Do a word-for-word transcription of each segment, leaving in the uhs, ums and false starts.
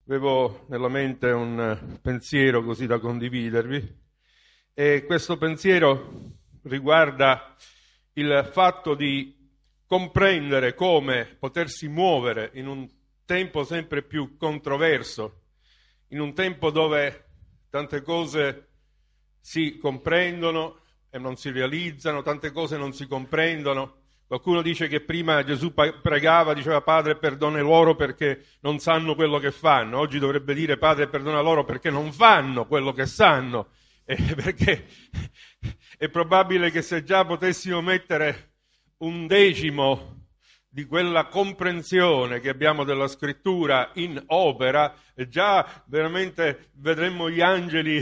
Avevo nella mente un pensiero così da condividervi e questo pensiero riguarda il fatto di comprendere come potersi muovere in un tempo sempre più controverso, in un tempo dove tante cose si comprendono e non si realizzano, tante cose non si comprendono. Qualcuno dice che prima Gesù pregava, diceva Padre perdona loro perché non sanno quello che fanno. Oggi dovrebbe dire Padre perdona loro perché non fanno quello che sanno. Eh, perché è probabile che se già potessimo mettere un decimo di quella comprensione che abbiamo della scrittura in opera, già veramente vedremmo gli angeli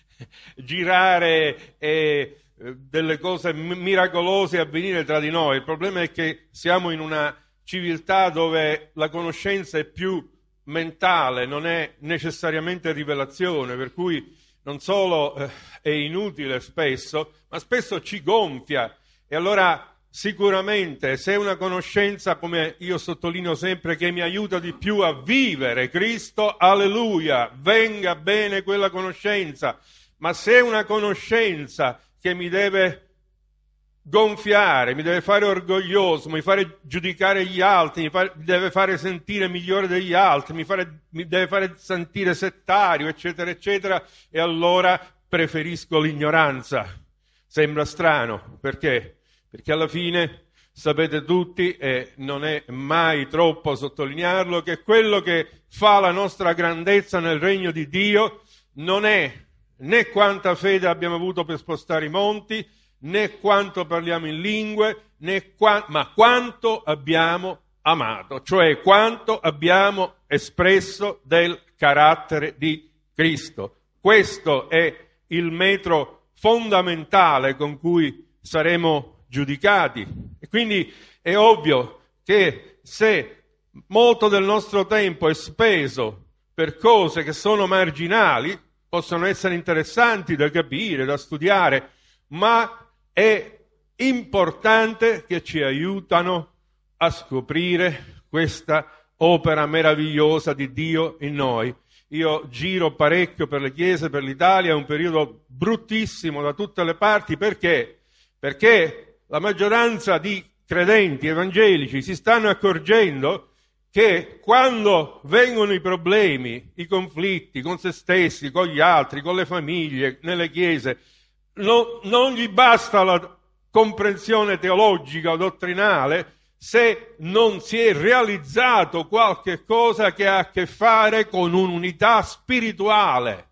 girare e delle cose miracolose avvenire tra di noi. Il problema è che siamo in una civiltà dove la conoscenza è più mentale, non è necessariamente rivelazione, per cui non solo eh, è inutile spesso, ma spesso ci gonfia. E allora sicuramente se una conoscenza, come io sottolineo sempre, che mi aiuta di più a vivere Cristo, alleluia, venga bene quella conoscenza. Ma se una conoscenza che mi deve gonfiare, mi deve fare orgoglioso, mi fare giudicare gli altri, mi, fa, mi deve fare sentire migliore degli altri, mi, fare, mi deve fare sentire settario, eccetera, eccetera, e allora preferisco l'ignoranza. Sembra strano, perché? Perché alla fine sapete tutti, e non è mai troppo sottolinearlo, che quello che fa la nostra grandezza nel regno di Dio non è né quanta fede abbiamo avuto per spostare i monti, né quanto parliamo in lingue, né qua- ma quanto abbiamo amato, cioè quanto abbiamo espresso del carattere di Cristo. Questo è il metro fondamentale con cui saremo giudicati. E quindi è ovvio che se molto del nostro tempo è speso per cose che sono marginali, possono essere interessanti da capire, da studiare, ma è importante che ci aiutano a scoprire questa opera meravigliosa di Dio in noi. Io giro parecchio per le chiese, per l'Italia, è un periodo bruttissimo da tutte le parti. Perché? Perché la maggioranza di credenti evangelici si stanno accorgendo che quando vengono i problemi, i conflitti con se stessi, con gli altri, con le famiglie, nelle chiese, no, non gli basta la comprensione teologica o dottrinale se non si è realizzato qualche cosa che ha a che fare con un'unità spirituale.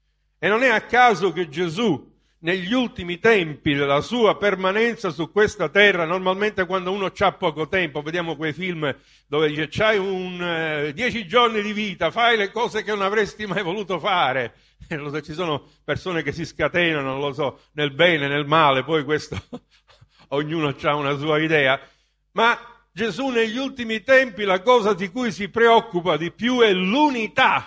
E non è a caso che Gesù, negli ultimi tempi della sua permanenza su questa terra, normalmente quando uno ha poco tempo, vediamo quei film dove dice c'hai un eh, dieci giorni di vita, fai le cose che non avresti mai voluto fare. E lo so, ci sono persone che si scatenano, non lo so, nel bene, nel male, poi questo ognuno ha una sua idea. Ma Gesù negli ultimi tempi la cosa di cui si preoccupa di più è l'unità.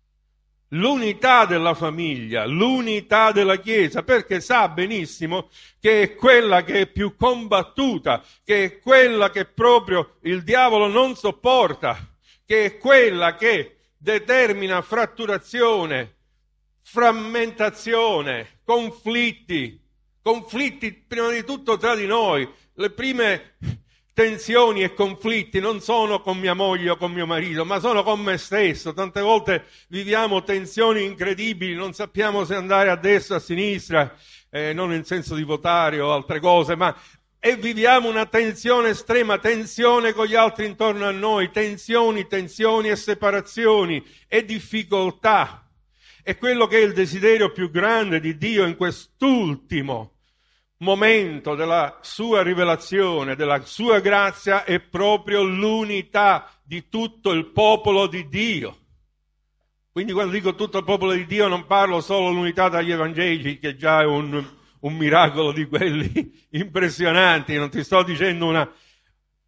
L'unità della famiglia, l'unità della Chiesa, perché sa benissimo che è quella che è più combattuta, che è quella che proprio il diavolo non sopporta, che è quella che determina fratturazione, frammentazione, conflitti, conflitti prima di tutto tra di noi. Le prime tensioni e conflitti non sono con mia moglie o con mio marito, ma sono con me stesso. Tante volte viviamo tensioni incredibili, non sappiamo se andare a destra o a sinistra, eh, non in senso di votare o altre cose, ma e viviamo una tensione estrema, tensione con gli altri intorno a noi, tensioni, tensioni e separazioni e difficoltà. E quello che è il desiderio più grande di Dio in quest'ultimo momento della sua rivelazione, della sua grazia, è proprio l'unità di tutto il popolo di Dio. Quindi quando dico tutto il popolo di Dio non parlo solo dell'unità dagli evangelici, che già è un, un miracolo di quelli impressionanti, non ti sto dicendo una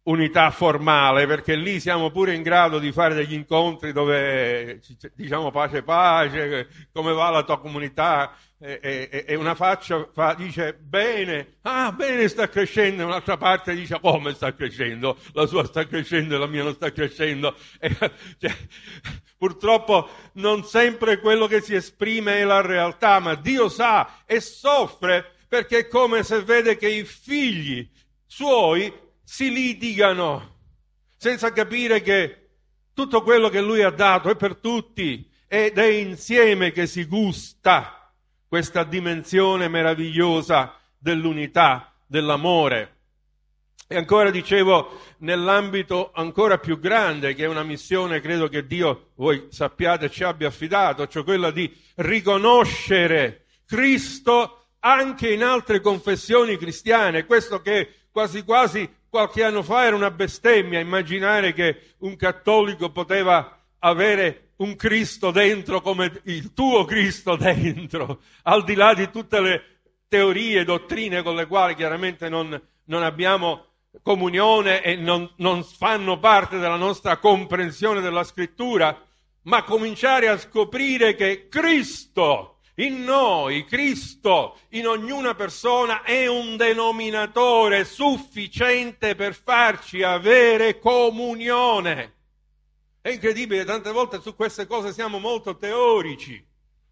unità formale, perché lì siamo pure in grado di fare degli incontri dove diciamo pace pace, come va la tua comunità, e, e, e una faccia fa, dice bene, ah bene, sta crescendo, e un'altra parte dice come sta crescendo, la sua sta crescendo e la mia non sta crescendo. E, cioè, purtroppo non sempre quello che si esprime è la realtà, ma Dio sa e soffre perché è come se vede che i figli suoi si litigano senza capire che tutto quello che lui ha dato è per tutti ed è insieme che si gusta questa dimensione meravigliosa dell'unità, dell'amore. E ancora dicevo, nell'ambito ancora più grande, che è una missione, credo che Dio, voi sappiate, ci abbia affidato, cioè quella di riconoscere Cristo anche in altre confessioni cristiane, questo che quasi quasi qualche anno fa era una bestemmia, immaginare che un cattolico poteva avere un Cristo dentro come il tuo Cristo dentro, al di là di tutte le teorie, dottrine con le quali chiaramente non, non abbiamo comunione e non, non fanno parte della nostra comprensione della Scrittura, ma cominciare a scoprire che Cristo in noi, Cristo in ognuna persona è un denominatore sufficiente per farci avere comunione. È incredibile, tante volte su queste cose siamo molto teorici.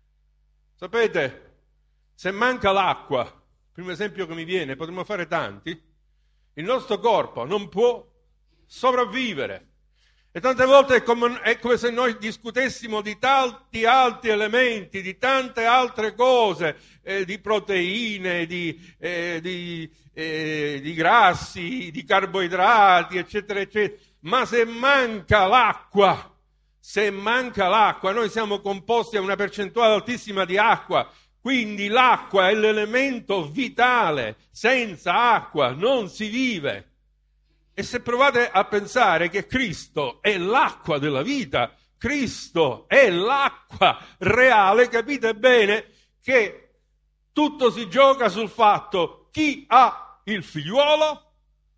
Sapete, se manca l'acqua, il primo esempio che mi viene, potremmo fare tanti, il nostro corpo non può sopravvivere. E tante volte è come, è come se noi discutessimo di tanti altri elementi, di tante altre cose, eh, di proteine, di, eh, di, eh, di grassi, di carboidrati, eccetera, eccetera. Ma se manca l'acqua, se manca l'acqua, noi siamo composti a una percentuale altissima di acqua, quindi l'acqua è l'elemento vitale, senza acqua non si vive. E se provate a pensare che Cristo è l'acqua della vita, Cristo è l'acqua reale, capite bene che tutto si gioca sul fatto chi ha il figliuolo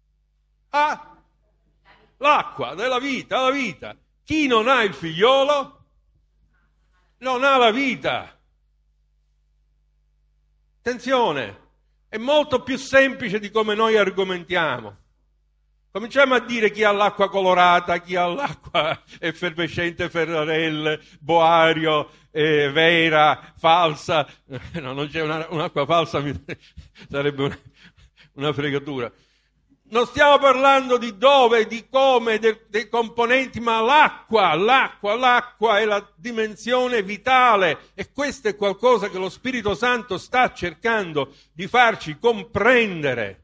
ha l'acqua della vita, la vita. Chi non ha il figliolo non ha la vita. Attenzione, è molto più semplice di come noi argomentiamo. Cominciamo a dire chi ha l'acqua colorata, chi ha l'acqua effervescente, Ferrarelle, Boario, eh, vera, falsa. No, non c'è una, un'acqua falsa, sarebbe una, una fregatura. Non stiamo parlando di dove, di come, de, dei componenti, ma l'acqua, l'acqua, l'acqua è la dimensione vitale e questo è qualcosa che lo Spirito Santo sta cercando di farci comprendere.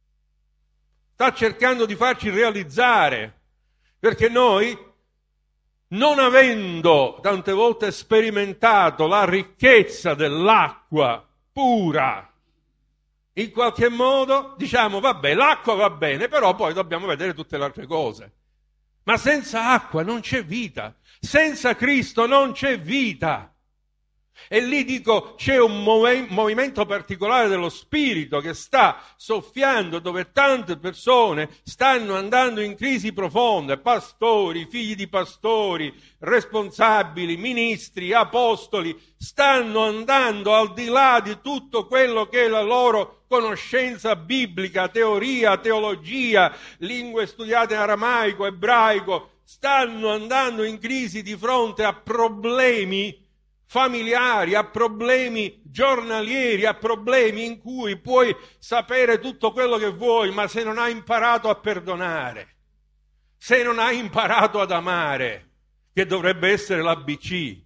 Sta cercando di farci realizzare, perché noi, non avendo tante volte sperimentato la ricchezza dell'acqua pura, in qualche modo diciamo, vabbè, l'acqua va bene, però poi dobbiamo vedere tutte le altre cose. Ma senza acqua non c'è vita, senza Cristo non c'è vita. E lì dico, c'è un mov- movimento particolare dello Spirito che sta soffiando dove tante persone stanno andando in crisi profonde, pastori, figli di pastori, responsabili, ministri, apostoli, stanno andando al di là di tutto quello che è la loro conoscenza biblica, teoria, teologia, lingue studiate in aramaico, ebraico, stanno andando in crisi di fronte a problemi familiari, a problemi giornalieri, a problemi in cui puoi sapere tutto quello che vuoi, ma se non hai imparato a perdonare, se non hai imparato ad amare, che dovrebbe essere l'A B C.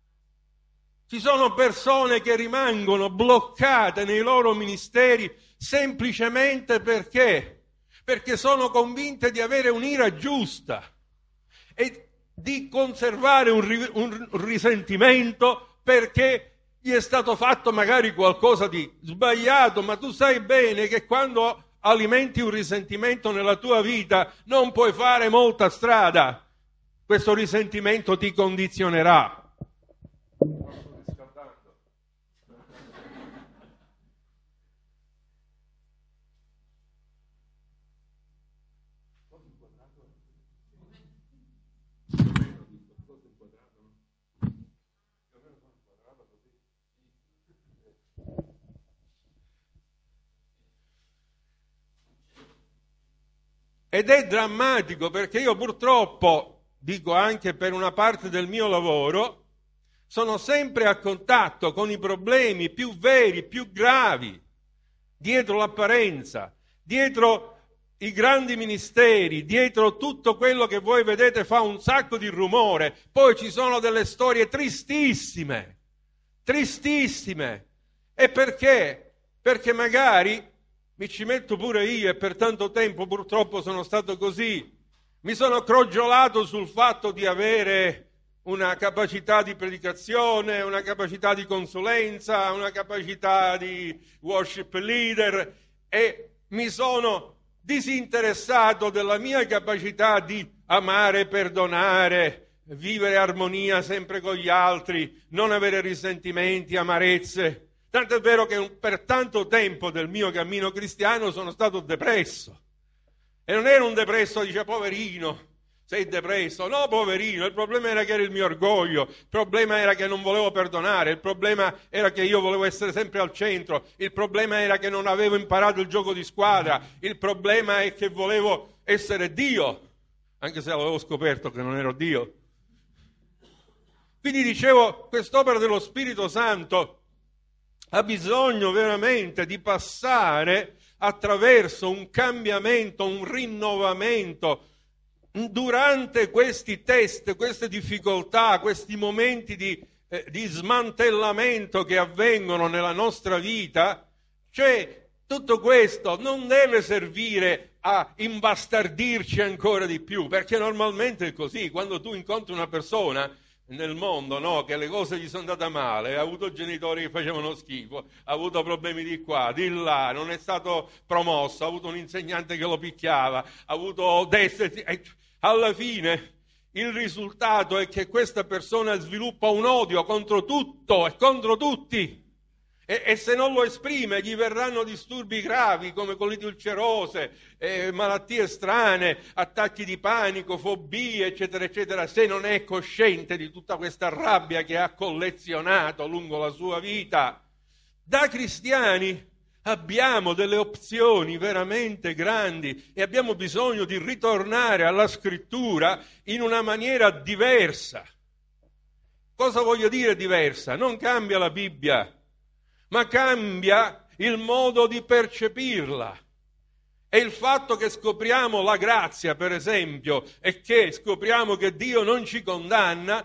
Ci sono persone che rimangono bloccate nei loro ministeri semplicemente perché? Perché sono convinte di avere un'ira giusta e di conservare un, ri, un risentimento perché gli è stato fatto magari qualcosa di sbagliato, ma tu sai bene che quando alimenti un risentimento nella tua vita non puoi fare molta strada. Questo risentimento ti condizionerà. Ed è drammatico perché io purtroppo, dico anche per una parte del mio lavoro, sono sempre a contatto con i problemi più veri, più gravi, dietro l'apparenza, dietro i grandi ministeri, dietro tutto quello che voi vedete fa un sacco di rumore. Poi ci sono delle storie tristissime, tristissime. E perché? Perché magari mi ci metto pure io, e per tanto tempo purtroppo sono stato così. Mi sono crogiolato sul fatto di avere una capacità di predicazione, una capacità di consulenza, una capacità di worship leader, e mi sono disinteressato della mia capacità di amare, perdonare, vivere armonia sempre con gli altri, non avere risentimenti, amarezze. Tanto è vero che per tanto tempo del mio cammino cristiano sono stato depresso. E non ero un depresso, dice, poverino, sei depresso. No, poverino, il problema era che era il mio orgoglio, il problema era che non volevo perdonare, il problema era che io volevo essere sempre al centro, il problema era che non avevo imparato il gioco di squadra, il problema è che volevo essere Dio, anche se avevo scoperto che non ero Dio. Quindi dicevo, quest'opera dello Spirito Santo ha bisogno veramente di passare attraverso un cambiamento, un rinnovamento. Durante questi test, queste difficoltà, questi momenti di, eh, di smantellamento che avvengono nella nostra vita, cioè tutto questo non deve servire a imbastardirci ancora di più, perché normalmente è così. Quando tu incontri una persona nel mondo, no, che le cose gli sono andate male, ha avuto genitori che facevano schifo, ha avuto problemi di qua, di là, non è stato promosso, ha avuto un insegnante che lo picchiava, ha avuto destra e alla fine il risultato è che questa persona sviluppa un odio contro tutto e contro tutti, e, e se non lo esprime gli verranno disturbi gravi come coliti ulcerose, eh, malattie strane, attacchi di panico, fobie, eccetera, eccetera, se non è cosciente di tutta questa rabbia che ha collezionato lungo la sua vita. Da cristiani abbiamo delle opzioni veramente grandi e abbiamo bisogno di ritornare alla Scrittura in una maniera diversa. Cosa voglio dire diversa? Non cambia la Bibbia, ma cambia il modo di percepirla. E il fatto che scopriamo la grazia, per esempio, e che scopriamo che Dio non ci condanna,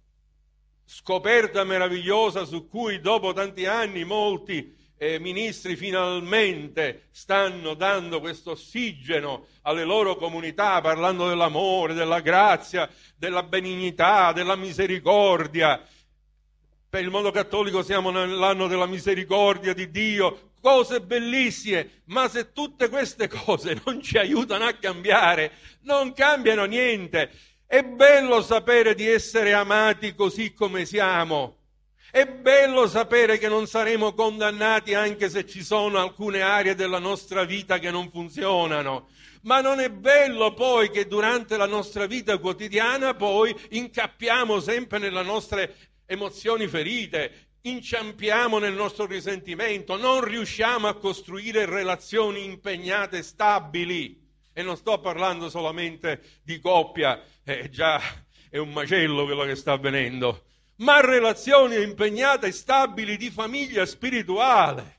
scoperta meravigliosa su cui dopo tanti anni molti eh, ministri finalmente stanno dando questo ossigeno alle loro comunità, parlando dell'amore, della grazia, della benignità, della misericordia. Per il mondo cattolico siamo nell'anno della misericordia di Dio, cose bellissime, ma se tutte queste cose non ci aiutano a cambiare, non cambiano niente. È bello sapere di essere amati così come siamo, è bello sapere che non saremo condannati anche se ci sono alcune aree della nostra vita che non funzionano, ma non è bello poi che durante la nostra vita quotidiana poi incappiamo sempre nelle nostre emozioni ferite, inciampiamo nel nostro risentimento, non riusciamo a costruire relazioni impegnate stabili. E non sto parlando solamente di coppia, eh, già è un macello quello che sta avvenendo, ma relazioni impegnate e stabili di famiglia spirituale.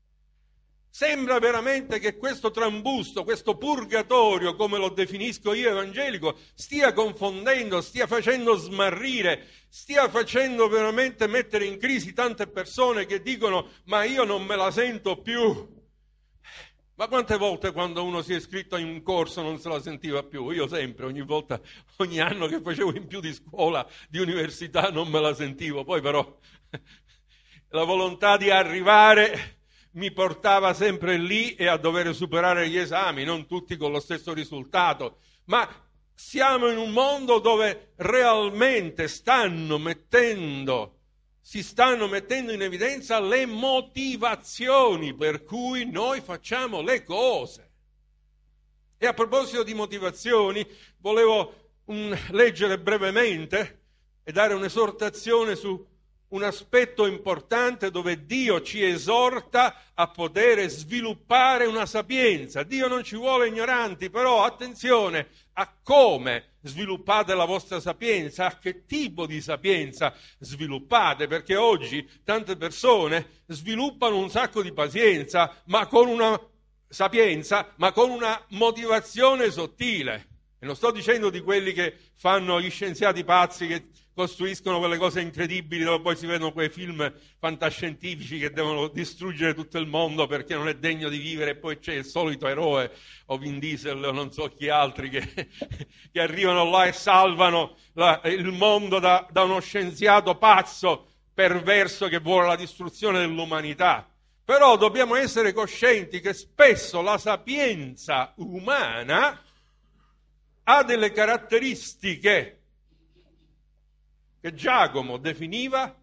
Sembra veramente che questo trambusto, questo purgatorio, come lo definisco io evangelico, stia confondendo, stia facendo smarrire, stia facendo veramente mettere in crisi tante persone che dicono ma io non me la sento più. Ma quante volte quando uno si è iscritto in un corso non se la sentiva più? Io sempre, ogni volta, ogni anno che facevo in più di scuola, di università, non me la sentivo. Poi però la volontà di arrivare mi portava sempre lì e a dover superare gli esami, non tutti con lo stesso risultato. Ma siamo in un mondo dove realmente stanno mettendo... si stanno mettendo in evidenza le motivazioni per cui noi facciamo le cose. E a proposito di motivazioni, volevo um, leggere brevemente e dare un'esortazione su un aspetto importante dove Dio ci esorta a poter sviluppare una sapienza. Dio non ci vuole ignoranti, però attenzione a come sviluppate la vostra sapienza, a che tipo di sapienza sviluppate, perché oggi tante persone sviluppano un sacco di pazienza, ma con una sapienza, ma con una motivazione sottile. E non sto dicendo di quelli che fanno gli scienziati pazzi, che costruiscono quelle cose incredibili dove poi si vedono quei film fantascientifici che devono distruggere tutto il mondo perché non è degno di vivere, e poi c'è il solito eroe o Vin Diesel o non so chi altri che, che arrivano là e salvano la, il mondo da, da uno scienziato pazzo, perverso, che vuole la distruzione dell'umanità. Però dobbiamo essere coscienti che spesso la sapienza umana ha delle caratteristiche che Giacomo definiva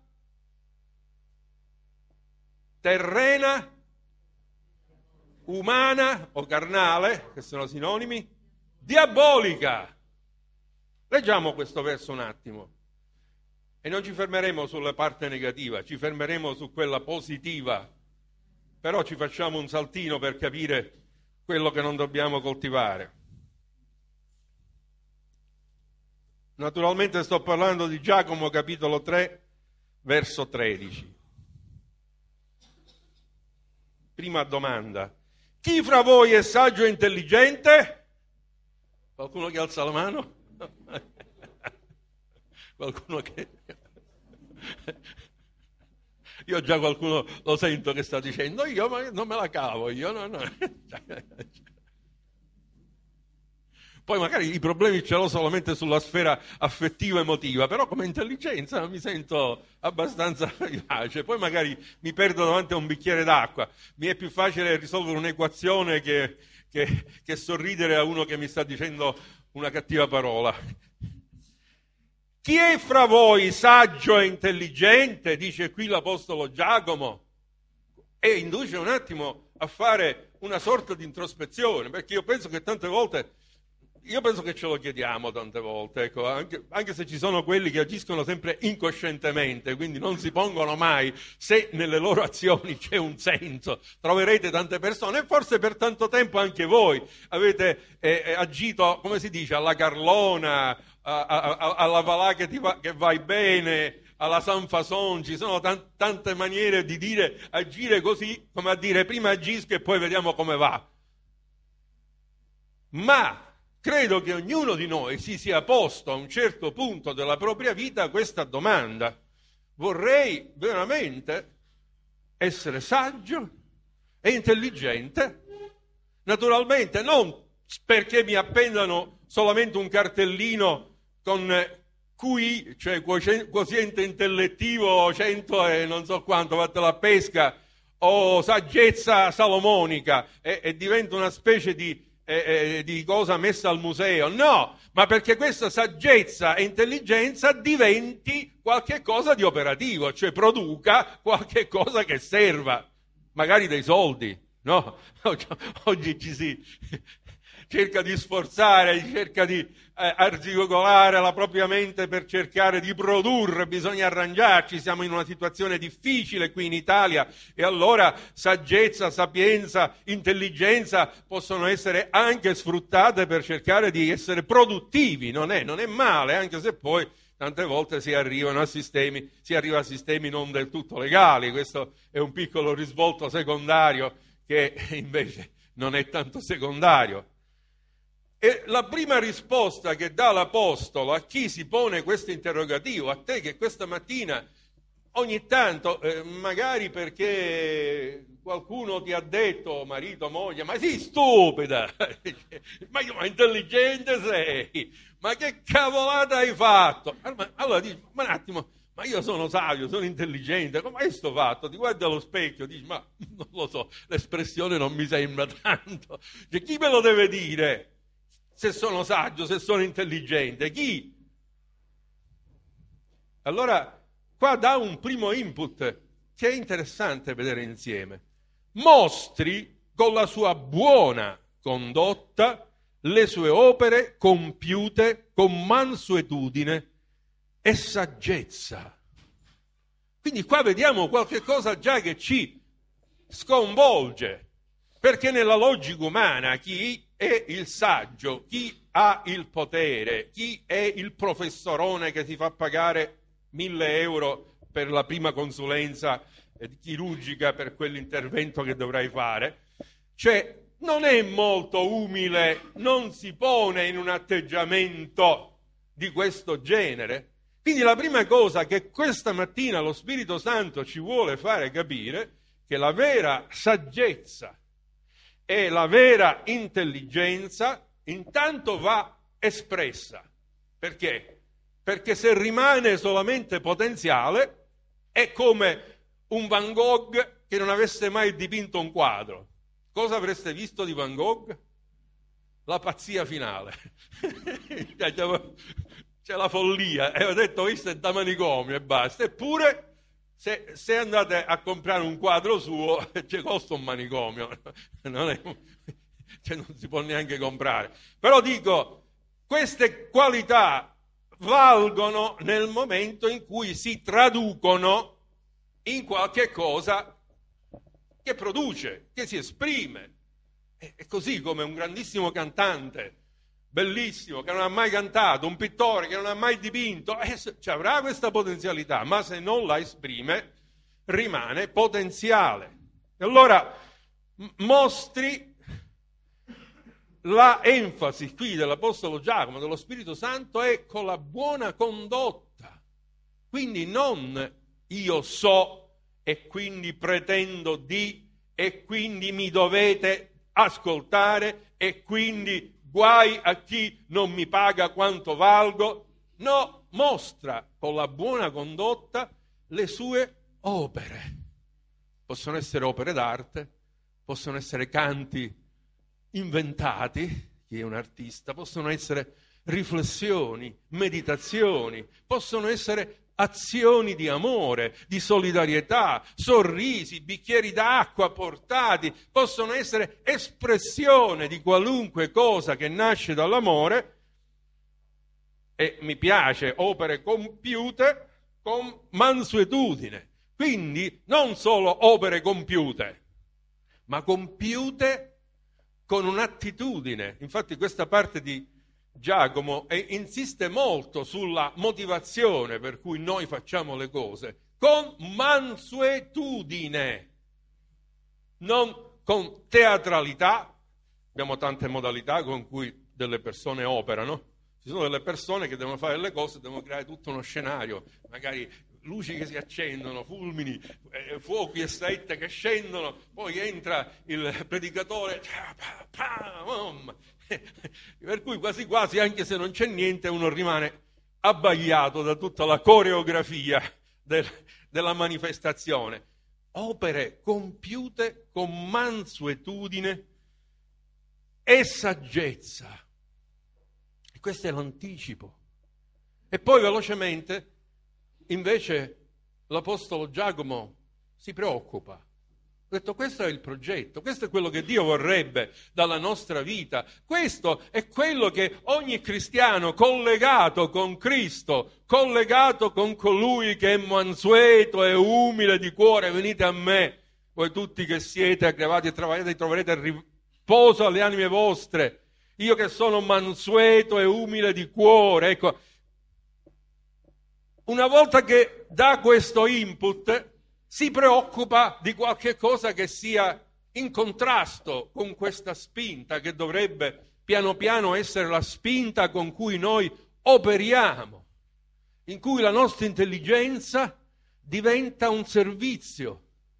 terrena, umana o carnale, che sono sinonimi, diabolica. Leggiamo questo verso un attimo e non ci fermeremo sulla parte negativa, ci fermeremo su quella positiva, però ci facciamo un saltino per capire quello che non dobbiamo coltivare. Naturalmente sto parlando di Giacomo capitolo tre, verso tredici. Prima domanda. Chi fra voi è saggio e intelligente? Qualcuno che alza la mano? Qualcuno che... Io già qualcuno lo sento che sta dicendo, io ma non me la cavo, io no, no. Poi magari i problemi ce l'ho solamente sulla sfera affettiva emotiva, però come intelligenza mi sento abbastanza vivace. Poi magari mi perdo davanti a un bicchiere d'acqua. Mi è più facile risolvere un'equazione che, che, che sorridere a uno che mi sta dicendo una cattiva parola. Chi è fra voi saggio e intelligente? Dice qui l'apostolo Giacomo. E induce un attimo a fare una sorta di introspezione, perché io penso che tante volte... Io penso che ce lo chiediamo tante volte, ecco, anche, anche se ci sono quelli che agiscono sempre incoscientemente, quindi non si pongono mai se nelle loro azioni c'è un senso. Troverete tante persone, e forse per tanto tempo anche voi avete eh, agito, come si dice, alla Carlona, a, a, a, alla Valà che, ti va, che vai bene, alla San Fason. Ci sono t- tante maniere di dire, agire così, come a dire prima agisco e poi vediamo come va. Ma credo che ognuno di noi si sia posto a un certo punto della propria vita questa domanda: vorrei veramente essere saggio e intelligente? Naturalmente non perché mi appendano solamente un cartellino con Q I, cioè quoziente intellettivo cento e non so quanto, fatta la pesca, o saggezza salomonica, e, e diventa una specie di Eh, eh, di cosa messa al museo. No, ma perché questa saggezza e intelligenza diventi qualche cosa di operativo, cioè produca qualche cosa che serva, magari dei soldi, no? Oggi, oggi ci si cerca di sforzare, cerca di eh, arzigogolare la propria mente per cercare di produrre, bisogna arrangiarci, siamo in una situazione difficile qui in Italia, e allora saggezza, sapienza, intelligenza possono essere anche sfruttate per cercare di essere produttivi, non è, non è male, anche se poi tante volte si arrivano a sistemi, si arriva a sistemi non del tutto legali. Questo è un piccolo risvolto secondario che invece non è tanto secondario. E la prima risposta che dà l'Apostolo a chi si pone questo interrogativo, a te che questa mattina ogni tanto, eh, magari perché qualcuno ti ha detto, marito, moglie, ma sei stupida, ma, io, ma intelligente sei, ma che cavolata hai fatto? Allora, allora dici, ma un attimo, ma io sono savio, sono intelligente, come hai sto fatto? Ti guardi allo specchio, dici, ma non lo so, l'espressione non mi sembra tanto. Cioè, chi me lo deve dire? Se sono saggio, se sono intelligente, chi? Allora, qua dà un primo input che è interessante vedere insieme. Mostri con la sua buona condotta le sue opere compiute con mansuetudine e saggezza. Quindi qua vediamo qualche cosa già che ci sconvolge, perché nella logica umana chi è il saggio, chi ha il potere, chi è il professorone che si fa pagare mille euro per la prima consulenza chirurgica per quell'intervento che dovrai fare, cioè non è molto umile, non si pone in un atteggiamento di questo genere. Quindi la prima cosa che questa mattina lo Spirito Santo ci vuole fare capire è che la vera saggezza e la vera intelligenza intanto va espressa. Perché? Perché se rimane solamente potenziale è come un Van Gogh che non avesse mai dipinto un quadro. Cosa avreste visto di Van Gogh? La pazzia finale. C'è la follia, e ho detto, questo è da manicomio e basta. Eppure, se, se andate a comprare un quadro suo, ci costa un manicomio, non, è, cioè non si può neanche comprare. Però dico, queste qualità valgono nel momento in cui si traducono in qualche cosa che produce, che si esprime. È così come un grandissimo cantante, bellissimo, che non ha mai cantato, un pittore che non ha mai dipinto, eh, ci avrà questa potenzialità, ma se non la esprime rimane potenziale. E allora m- mostri la enfasi qui dell'Apostolo Giacomo, dello Spirito Santo, è con la buona condotta. Quindi non io so e quindi pretendo di, e quindi mi dovete ascoltare, e quindi guai a chi non mi paga quanto valgo. No, mostra con la buona condotta le sue opere. Possono essere opere d'arte, possono essere canti inventati, chi è un artista, possono essere riflessioni, meditazioni, possono essere azioni di amore, di solidarietà, sorrisi, bicchieri d'acqua portati, possono essere espressione di qualunque cosa che nasce dall'amore. E mi piace, opere compiute con mansuetudine. Quindi non solo opere compiute, ma compiute con un'attitudine. Infatti questa parte di Giacomo e insiste molto sulla motivazione per cui noi facciamo le cose, con mansuetudine, non con teatralità. Abbiamo tante modalità con cui delle persone operano. Ci sono delle persone che devono fare le cose, devono creare tutto uno scenario, magari luci che si accendono, fulmini, eh, fuochi e saette che scendono, poi entra il predicatore, per cui quasi quasi, anche se non c'è niente, uno rimane abbagliato da tutta la coreografia del, della manifestazione. Opere compiute con mansuetudine e saggezza. E questo è l'anticipo. E poi velocemente, invece, l'Apostolo Giacomo si preoccupa. Ha detto, questo è il progetto, questo è quello che Dio vorrebbe dalla nostra vita, questo è quello che ogni cristiano collegato con Cristo, collegato con colui che è mansueto e umile di cuore, venite a me, voi tutti che siete aggravati e travagliati, troverete riposo alle anime vostre, io che sono mansueto e umile di cuore. Ecco, una volta che dà questo input, si preoccupa di qualche cosa che sia in contrasto con questa spinta, che dovrebbe piano piano essere la spinta con cui noi operiamo, in cui la nostra intelligenza diventa un servizio.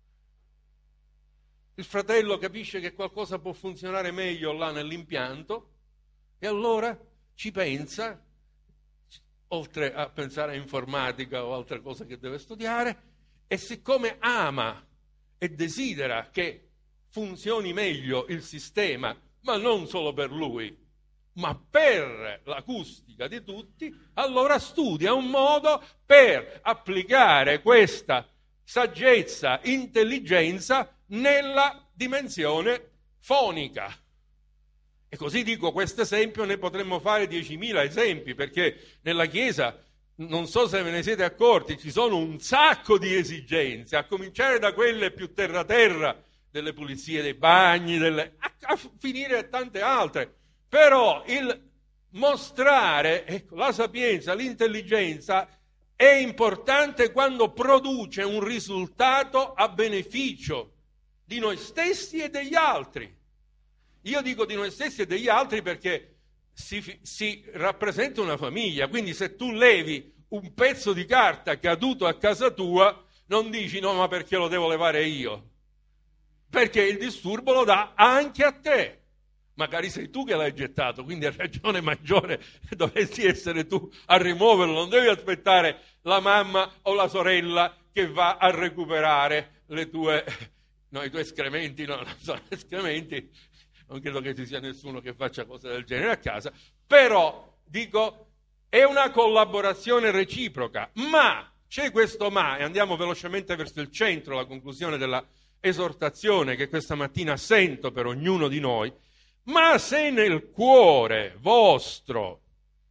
Il fratello capisce che qualcosa può funzionare meglio là nell'impianto e allora ci pensa, oltre a pensare a informatica o altre cose che deve studiare, e siccome ama e desidera che funzioni meglio il sistema, ma non solo per lui, ma per l'acustica di tutti, allora studia un modo per applicare questa saggezza, intelligenza nella dimensione fonica. E così dico questo esempio, ne potremmo fare diecimila esempi, perché nella Chiesa non so se ve ne siete accorti, ci sono un sacco di esigenze, a cominciare da quelle più terra-terra, delle pulizie dei bagni, delle, a, a finire a tante altre. Però il mostrare, ecco, la sapienza, l'intelligenza è importante quando produce un risultato a beneficio di noi stessi e degli altri. Io dico di noi stessi e degli altri perché si, si rappresenta una famiglia, quindi se tu levi un pezzo di carta caduto a casa tua, non dici no, ma perché lo devo levare io? Perché il disturbo lo dà anche a te. Magari sei tu che l'hai gettato, quindi a ragione maggiore dovresti essere tu a rimuoverlo, non devi aspettare la mamma o la sorella che va a recuperare le tue, no, i tuoi escrementi, no, non sono escrementi, non credo che ci sia nessuno che faccia cose del genere a casa, però, dico, è una collaborazione reciproca, ma c'è questo ma, e andiamo velocemente verso il centro, la conclusione della esortazione che questa mattina sento per ognuno di noi. Ma se nel cuore vostro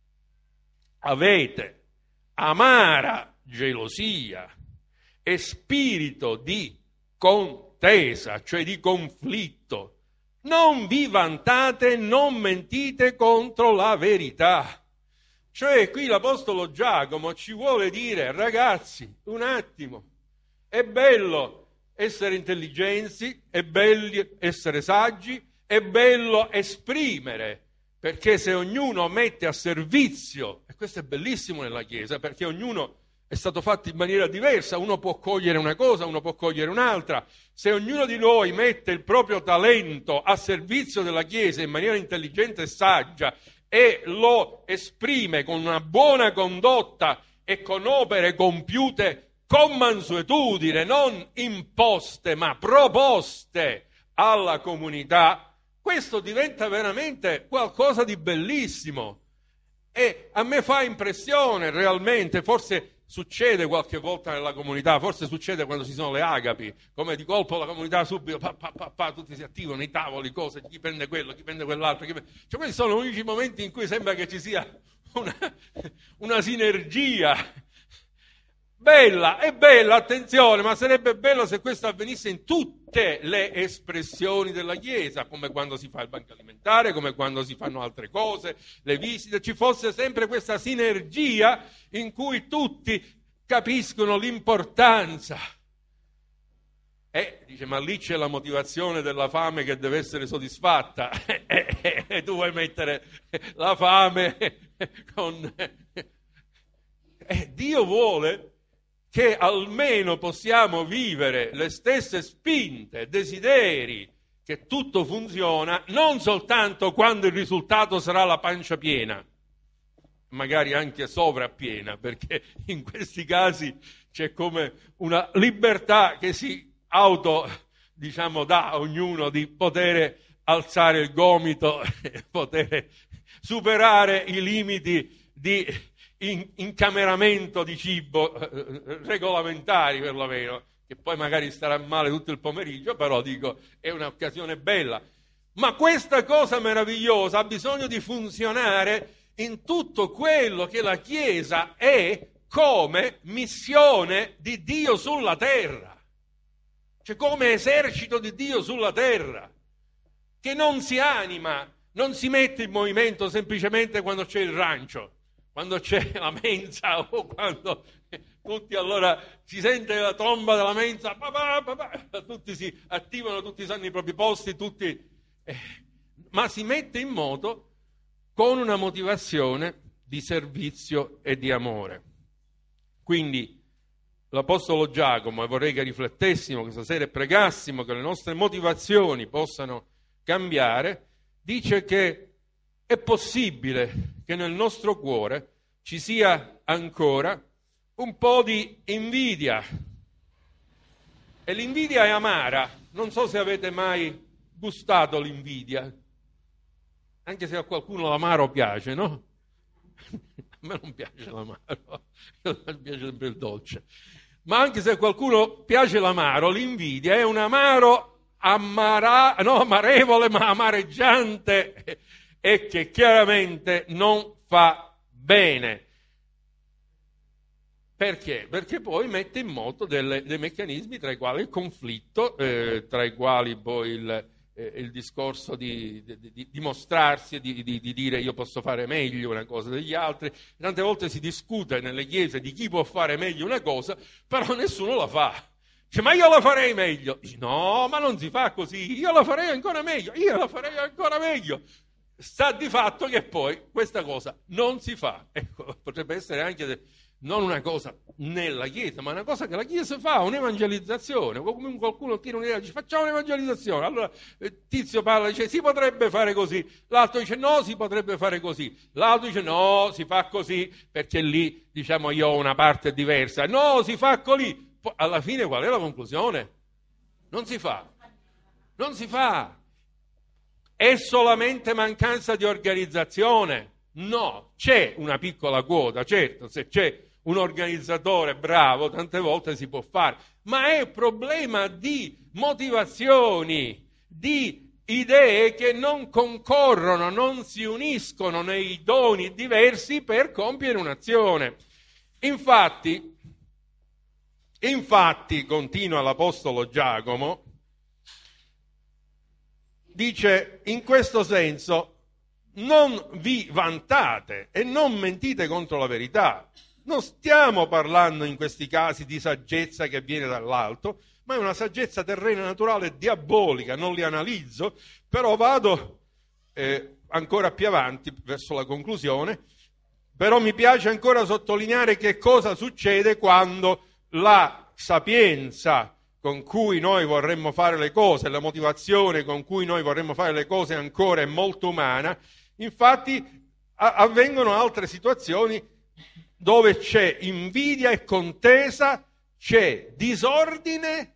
avete amara gelosia e spirito di contesa, cioè di conflitto, non vi vantate, non mentite contro la verità. Cioè qui l'Apostolo Giacomo ci vuole dire, ragazzi, un attimo, è bello essere intelligenti, è bello essere saggi, è bello esprimere, perché se ognuno mette a servizio, e questo è bellissimo nella Chiesa, perché ognuno è stato fatto in maniera diversa, uno può cogliere una cosa, uno può cogliere un'altra, se ognuno di noi mette il proprio talento a servizio della Chiesa in maniera intelligente e saggia e lo esprime con una buona condotta e con opere compiute con mansuetudine, non imposte ma proposte alla comunità, questo diventa veramente qualcosa di bellissimo e a me fa impressione realmente, forse succede qualche volta nella comunità, forse succede quando ci sono le agapi, come di colpo la comunità subito, pa, pa, pa, pa, tutti si attivano, i tavoli, cose, chi prende quello, chi prende quell'altro, chi prende... Cioè questi sono gli unici momenti in cui sembra che ci sia una, una sinergia. Bella, è bella, attenzione, ma sarebbe bello se questo avvenisse in tutte le espressioni della Chiesa, come quando si fa il banco alimentare, come quando si fanno altre cose, le visite, ci fosse sempre questa sinergia in cui tutti capiscono l'importanza. E dice, ma lì c'è la motivazione della fame che deve essere soddisfatta, e tu vuoi mettere la fame con... E Dio vuole che almeno possiamo vivere le stesse spinte, desideri, che tutto funziona, non soltanto quando il risultato sarà la pancia piena, magari anche sovrappiena, perché in questi casi c'è come una libertà che si auto, diciamo, dà a ognuno di poter alzare il gomito e poter superare i limiti di In, incameramento di cibo eh, regolamentari perlomeno, che poi magari starà male tutto il pomeriggio, però dico è un'occasione bella. Ma questa cosa meravigliosa ha bisogno di funzionare in tutto quello che la Chiesa è come missione di Dio sulla terra, cioè come esercito di Dio sulla terra, che non si anima, non si mette in movimento semplicemente quando c'è il rancio, quando c'è la mensa o quando tutti allora si sente la tromba della mensa, papà, papà, tutti si attivano, tutti sanno i propri posti, tutti, eh, ma si mette in moto con una motivazione di servizio e di amore. Quindi l'Apostolo Giacomo, e vorrei che riflettessimo questa sera e pregassimo che le nostre motivazioni possano cambiare, dice che è possibile che nel nostro cuore ci sia ancora un po' di invidia. E l'invidia è amara. Non so se avete mai gustato l'invidia, anche se a qualcuno l'amaro piace, no? A me non piace l'amaro, mi piace sempre il dolce. Ma anche se a qualcuno piace l'amaro, l'invidia è un amaro amara, no, amarevole ma amareggiante, e che chiaramente non fa bene. Perché? Perché poi mette in moto delle, dei meccanismi tra i quali il conflitto, eh, tra i quali poi il, eh, il discorso di, di, di, di mostrarsi e di, di, di dire io posso fare meglio una cosa degli altri. Tante volte si discute nelle chiese di chi può fare meglio una cosa, però nessuno la fa. Dice, ma io la farei meglio. Dice, no, ma non si fa così, io la farei ancora meglio, io la farei ancora meglio. Sta di fatto che poi questa cosa non si fa. Ecco, potrebbe essere anche non una cosa nella Chiesa, ma una cosa che la Chiesa fa, un'evangelizzazione. Come qualcuno tira un'idea, dice facciamo un'evangelizzazione. Allora Tizio parla, dice si potrebbe fare così. L'altro dice no, si potrebbe fare così. L'altro dice no, si fa così, perché lì, diciamo, io ho una parte diversa. No, si fa così. Poi, alla fine qual è la conclusione? Non si fa. Non si fa. È solamente mancanza di organizzazione? No, c'è una piccola quota, certo, se c'è un organizzatore bravo, tante volte si può fare, ma è problema di motivazioni, di idee che non concorrono, non si uniscono nei doni diversi per compiere un'azione. Infatti, infatti, continua l'Apostolo Giacomo, dice in questo senso, non vi vantate e non mentite contro la verità. Non stiamo parlando in questi casi di saggezza che viene dall'alto, ma è una saggezza terrena, naturale e diabolica. Non li analizzo, però vado eh, ancora più avanti verso la conclusione. Però mi piace ancora sottolineare che cosa succede quando la sapienza con cui noi vorremmo fare le cose, la motivazione con cui noi vorremmo fare le cose ancora è molto umana. Infatti a- avvengono altre situazioni dove c'è invidia e contesa, c'è disordine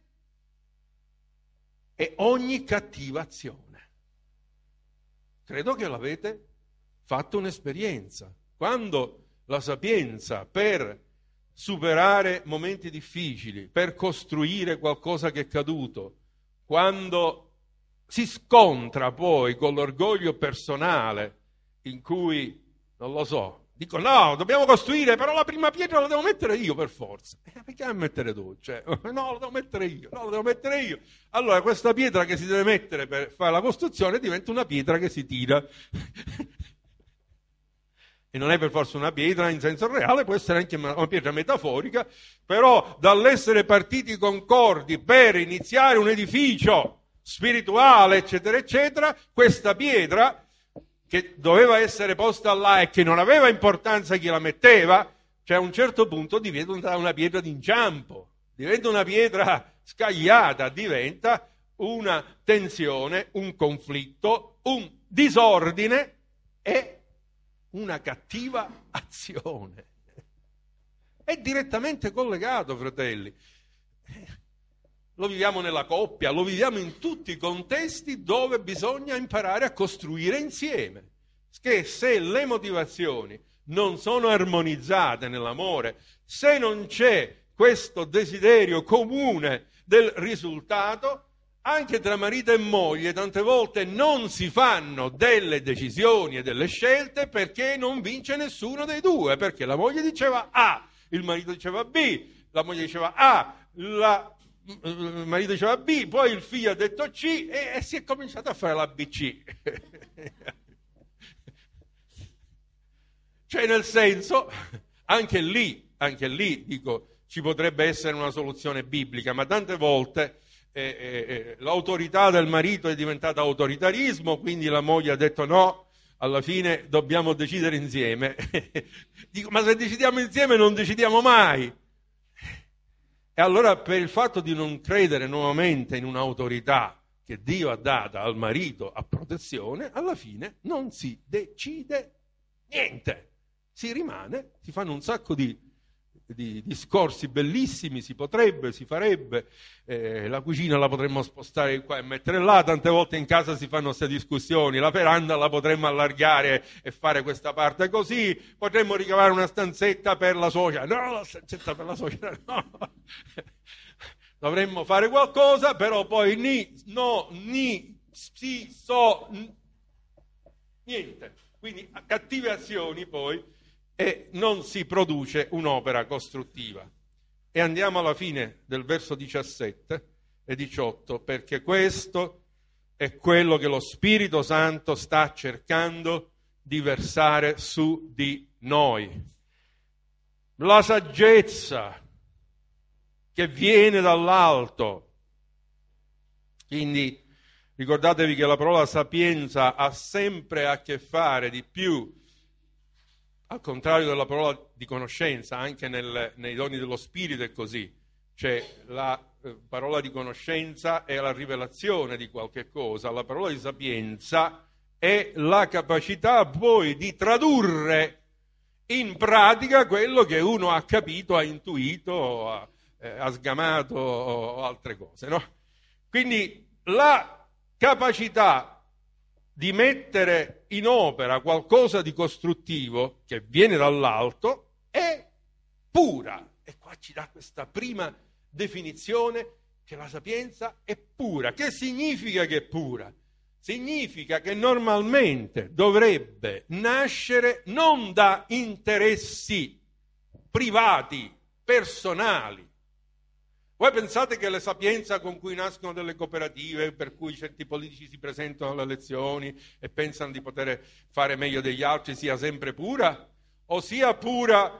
e ogni cattiva azione. Credo che l'avete fatto un'esperienza. Quando la sapienza per superare momenti difficili, per costruire qualcosa che è caduto, quando si scontra poi con l'orgoglio personale in cui, non lo so, dico no, dobbiamo costruire, però la prima pietra la devo mettere io per forza. Eh, perché a mettere tu? Cioè, no, la devo mettere io, no, la devo mettere io. Allora questa pietra che si deve mettere per fare la costruzione diventa una pietra che si tira. E non è per forza una pietra in senso reale, può essere anche una pietra metaforica, però dall'essere partiti concordi per iniziare un edificio spirituale, eccetera, eccetera, questa pietra che doveva essere posta là e che non aveva importanza chi la metteva, cioè a un certo punto diventa una pietra d'inciampo, diventa una pietra scagliata, diventa una tensione, un conflitto, un disordine e una cattiva azione. È direttamente collegato, fratelli. Lo viviamo nella coppia, lo viviamo in tutti i contesti dove bisogna imparare a costruire insieme. Che se le motivazioni non sono armonizzate nell'amore, se non c'è questo desiderio comune del risultato, anche tra marito e moglie tante volte non si fanno delle decisioni e delle scelte perché non vince nessuno dei due, perché la moglie diceva A, il marito diceva B, la moglie diceva A, la il marito diceva B, poi il figlio ha detto C e, e si è cominciato a fare la B C. Cioè nel senso, anche lì, anche lì dico, ci potrebbe essere una soluzione biblica, ma tante volte eh, eh, l'autorità del marito è diventata autoritarismo, quindi la moglie ha detto no, alla fine dobbiamo decidere insieme. Dico, ma se decidiamo insieme non decidiamo mai. E allora per il fatto di non credere nuovamente in un'autorità che Dio ha data al marito a protezione, alla fine non si decide niente. Si rimane, si fanno un sacco di, di discorsi bellissimi, si potrebbe, si farebbe, eh, la cucina la potremmo spostare qua e mettere là, tante volte in casa si fanno queste discussioni, la veranda la potremmo allargare e fare questa parte così, potremmo ricavare una stanzetta per la suocera, no, la stanzetta per la suocera no, dovremmo fare qualcosa, però poi ni, no, ni, si, so, n- niente, quindi cattive azioni poi e non si produce un'opera costruttiva. E andiamo alla fine del verso diciassette e diciotto, perché questo è quello che lo Spirito Santo sta cercando di versare su di noi. La saggezza che viene dall'alto. Quindi ricordatevi che la parola sapienza ha sempre a che fare di più, al contrario della parola di conoscenza, anche nel, nei doni dello Spirito è così. Cioè la eh, parola di conoscenza è la rivelazione di qualche cosa, la parola di sapienza è la capacità poi di tradurre in pratica quello che uno ha capito, ha intuito, ha, eh, ha sgamato o altre cose, no? Quindi la capacità di mettere in opera qualcosa di costruttivo che viene dall'alto è pura. E qua ci dà questa prima definizione, che la sapienza è pura. Che significa che è pura? Significa che normalmente dovrebbe nascere non da interessi privati, personali. Voi pensate che la sapienza con cui nascono delle cooperative, per cui certi politici si presentano alle elezioni e pensano di poter fare meglio degli altri, sia sempre pura? O sia pura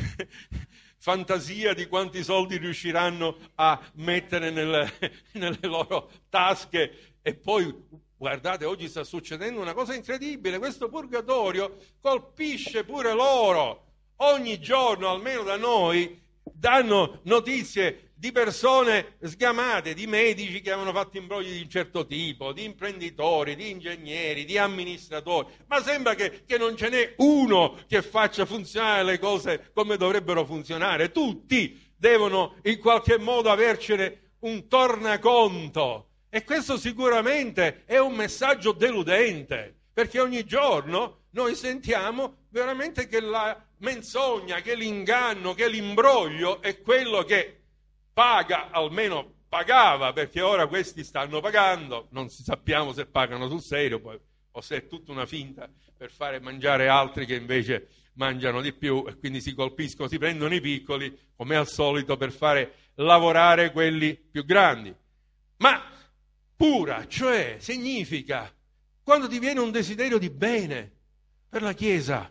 fantasia di quanti soldi riusciranno a mettere nelle, nelle loro tasche? E poi, guardate, oggi sta succedendo una cosa incredibile, questo purgatorio colpisce pure loro. Ogni giorno, almeno da noi, danno notizie di persone sgamate, di medici che avevano fatto imbrogli di un certo tipo, di imprenditori, di ingegneri, di amministratori, ma sembra che, che non ce n'è uno che faccia funzionare le cose come dovrebbero funzionare. Tutti devono in qualche modo avercene un tornaconto, e questo sicuramente è un messaggio deludente, perché ogni giorno noi sentiamo veramente che la menzogna, che l'inganno, che l'imbroglio è quello che paga, almeno pagava, perché ora questi stanno pagando, non si sappiamo se pagano sul serio poi, o se è tutta una finta per fare mangiare altri che invece mangiano di più, e quindi si colpiscono, si prendono i piccoli, come al solito, per fare lavorare quelli più grandi. Ma pura, cioè significa, quando ti viene un desiderio di bene per la Chiesa,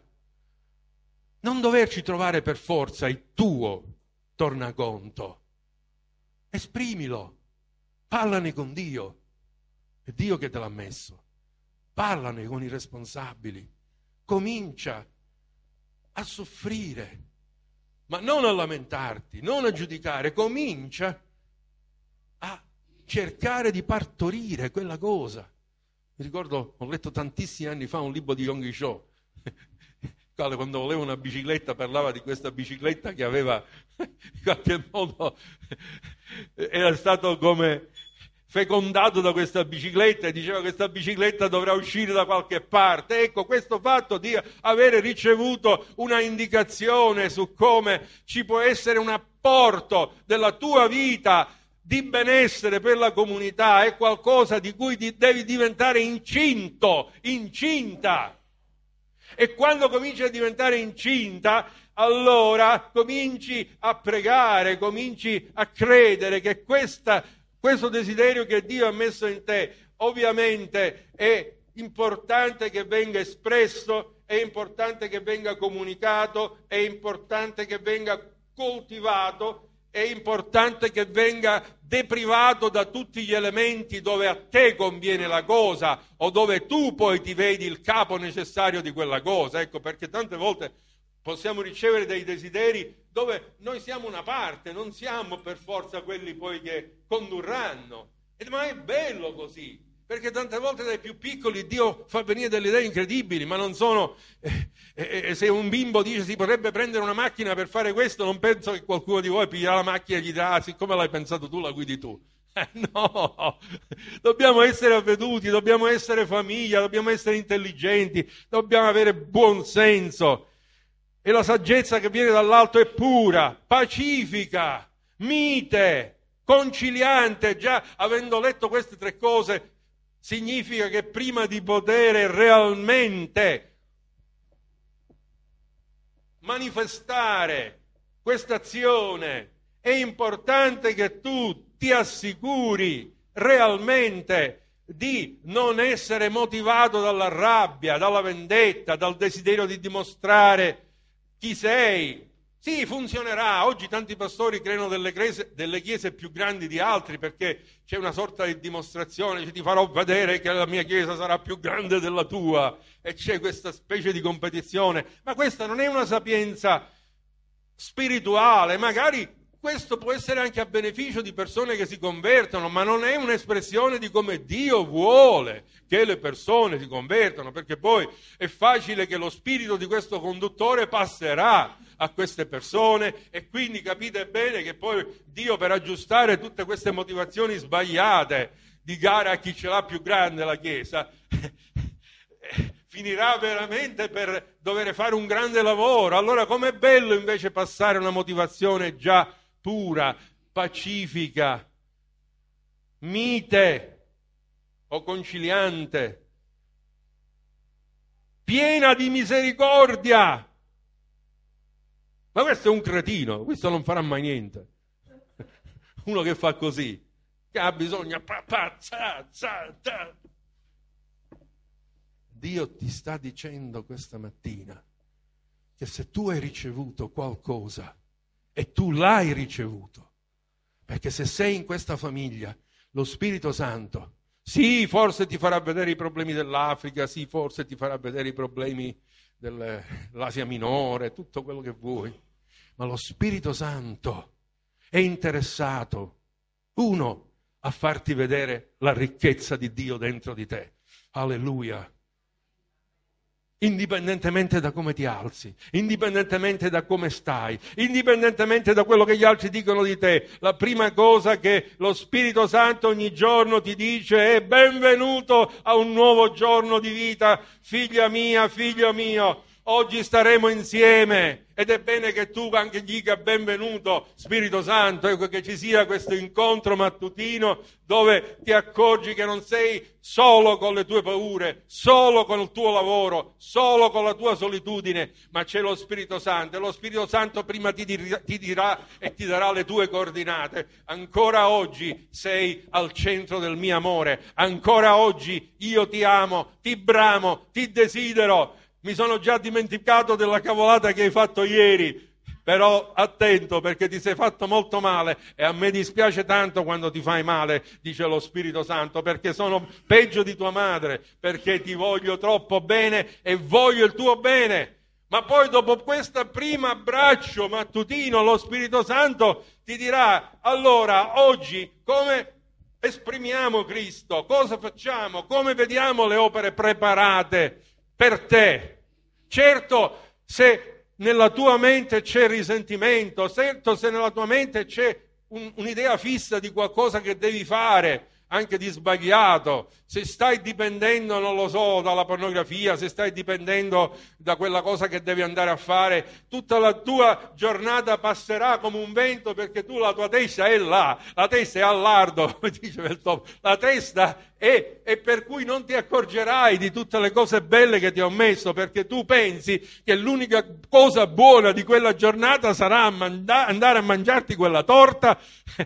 non doverci trovare per forza il tuo tornaconto. Esprimilo, parlane con Dio, è Dio che te l'ha messo, parlane con i responsabili, comincia a soffrire, ma non a lamentarti, non a giudicare, comincia a cercare di partorire quella cosa. Mi ricordo, ho letto tantissimi anni fa un libro di Yonggi Cho, quale quando voleva una bicicletta parlava di questa bicicletta che aveva in qualche modo era stato come fecondato da questa bicicletta, e diceva che questa bicicletta dovrà uscire da qualche parte. Ecco, questo fatto di avere ricevuto una indicazione su come ci può essere un apporto della tua vita di benessere per la comunità è qualcosa di cui ti devi diventare incinto, incinta. E quando cominci a diventare incinta, allora cominci a pregare, cominci a credere che questa, questo desiderio che Dio ha messo in te, ovviamente è importante che venga espresso, è importante che venga comunicato, è importante che venga coltivato, è importante che venga deprivato da tutti gli elementi dove a te conviene la cosa o dove tu poi ti vedi il capo necessario di quella cosa. Ecco, perché tante volte possiamo ricevere dei desideri dove noi siamo una parte, non siamo per forza quelli poi che condurranno. E, ma è bello così, perché tante volte dai più piccoli Dio fa venire delle idee incredibili, ma non sono... Eh, eh, se un bimbo dice si potrebbe prendere una macchina per fare questo, non penso che qualcuno di voi piglierà la macchina e gli dirà, ah, siccome l'hai pensato tu, la guidi tu. Eh, no, dobbiamo essere avveduti, dobbiamo essere famiglia, dobbiamo essere intelligenti, dobbiamo avere buon senso. E la saggezza che viene dall'alto è pura, pacifica, mite, conciliante. Già avendo letto queste tre cose, significa che prima di poter realmente manifestare questa azione, è importante che tu ti assicuri realmente di non essere motivato dalla rabbia, dalla vendetta, dal desiderio di dimostrare chi sei. Sì, funzionerà. Oggi tanti pastori creano delle chiese, delle chiese più grandi di altri perché c'è una sorta di dimostrazione, cioè, ti farò vedere che la mia chiesa sarà più grande della tua, e c'è questa specie di competizione. Ma questa non è una sapienza spirituale. Magari questo può essere anche a beneficio di persone che si convertono, ma non è un'espressione di come Dio vuole che le persone si convertano, perché poi è facile che lo spirito di questo conduttore passerà a queste persone, e quindi capite bene che poi Dio, per aggiustare tutte queste motivazioni sbagliate di gara a chi ce l'ha più grande la Chiesa, finirà veramente per dover fare un grande lavoro. Allora com'è bello invece passare una motivazione già pura, pacifica, mite o conciliante, piena di misericordia. Ma questo è un cretino, questo non farà mai niente. Uno che fa così, che ha bisogno. Pa, pa, za, za, za. Dio ti sta dicendo questa mattina che se tu hai ricevuto qualcosa, e tu l'hai ricevuto, perché se sei in questa famiglia, lo Spirito Santo, sì, forse ti farà vedere i problemi dell'Africa, sì, forse ti farà vedere i problemi dell'Asia Minore, tutto quello che vuoi, ma lo Spirito Santo è interessato, uno, a farti vedere la ricchezza di Dio dentro di te. Alleluia. Indipendentemente da come ti alzi, indipendentemente da come stai, indipendentemente da quello che gli altri dicono di te, la prima cosa che lo Spirito Santo ogni giorno ti dice è: benvenuto a un nuovo giorno di vita, figlia mia, figlio mio. Oggi staremo insieme ed è bene che tu anche dica benvenuto Spirito Santo, ecco, che ci sia questo incontro mattutino dove ti accorgi che non sei solo con le tue paure, solo con il tuo lavoro, solo con la tua solitudine, ma c'è lo Spirito Santo, e lo Spirito Santo prima ti dirà, ti dirà e ti darà le tue coordinate. Ancora oggi sei al centro del mio amore, ancora oggi io ti amo, ti bramo, ti desidero. Mi sono già dimenticato della cavolata che hai fatto ieri, però attento, perché ti sei fatto molto male, e a me dispiace tanto quando ti fai male, dice lo Spirito Santo, perché sono peggio di tua madre, perché ti voglio troppo bene e voglio il tuo bene. Ma poi dopo questo primo abbraccio mattutino lo Spirito Santo ti dirà: allora oggi come esprimiamo Cristo? Cosa facciamo? Come vediamo le opere preparate per te? Certo, se nella tua mente c'è risentimento, certo se nella tua mente c'è un, un'idea fissa di qualcosa che devi fare, anche di sbagliato, se stai dipendendo, non lo so, dalla pornografia, se stai dipendendo da quella cosa che devi andare a fare, tutta la tua giornata passerà come un vento, perché tu, la tua testa è là, la testa è al lardo, come dice il top, la testa è, e per cui non ti accorgerai di tutte le cose belle che ti ho messo, perché tu pensi che l'unica cosa buona di quella giornata sarà andare a mangiarti quella torta.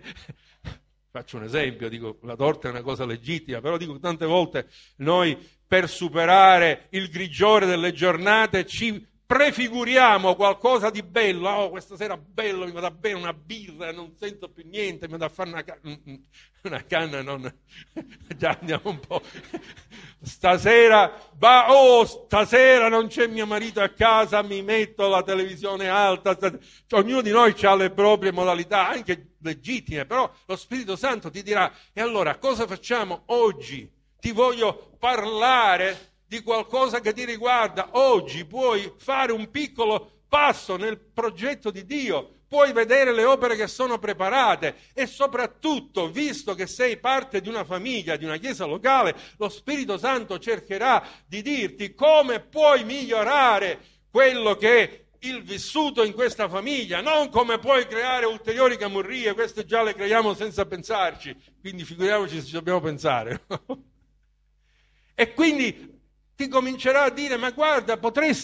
Faccio un esempio, dico, la torta è una cosa legittima, però dico, tante volte noi per superare il grigiore delle giornate ci prefiguriamo qualcosa di bello. Oh, questa sera bello, mi vado a bere una birra, non sento più niente, mi vado a fare una canna, una canna non... già andiamo un po'... Stasera, va, oh, stasera non c'è mio marito a casa, mi metto la televisione alta. Cioè, ognuno di noi ha le proprie modalità, anche legittime, però lo Spirito Santo ti dirà: e allora cosa facciamo oggi? Ti voglio parlare di qualcosa che ti riguarda. Oggi puoi fare un piccolo passo nel progetto di Dio, puoi vedere le opere che sono preparate, e soprattutto, visto che sei parte di una famiglia, di una chiesa locale, lo Spirito Santo cercherà di dirti come puoi migliorare quello che è il vissuto in questa famiglia, non come puoi creare ulteriori camurrie. Queste già le creiamo senza pensarci, quindi figuriamoci se ci dobbiamo pensare. E quindi ti comincerà a dire: ma guarda, potresti